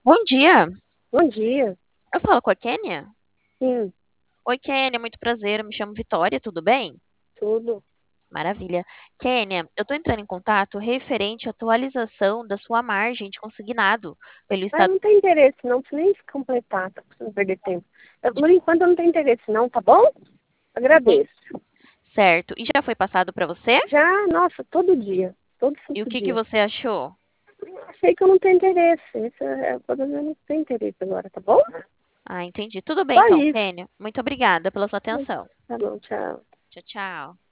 Bom dia, Bom dia. eu falo com a Kênia? Sim, Oi, Kênia, muito prazer, eu me chamo Vitória, tudo bem? tudo. Maravilha. Kênia, eu estou entrando em contato referente à atualização da sua margem de consignado pelo Mas estado não tem interesse, não. Precisa nem se completar, tá precisando perder tempo. de... Por enquanto eu não tenho interesse, não, tá bom? Entendi. Agradeço. Certo. E já foi passado para você? Já, nossa, todo dia. Todo E o santo que dia. você achou? Achei que eu não tenho interesse. Eu não tenho interesse agora, tá bom? Ah, entendi. Tudo bem Só então, isso. Kênia. Muito obrigada pela sua atenção. Tá bom, tchau. Tchau, tchau.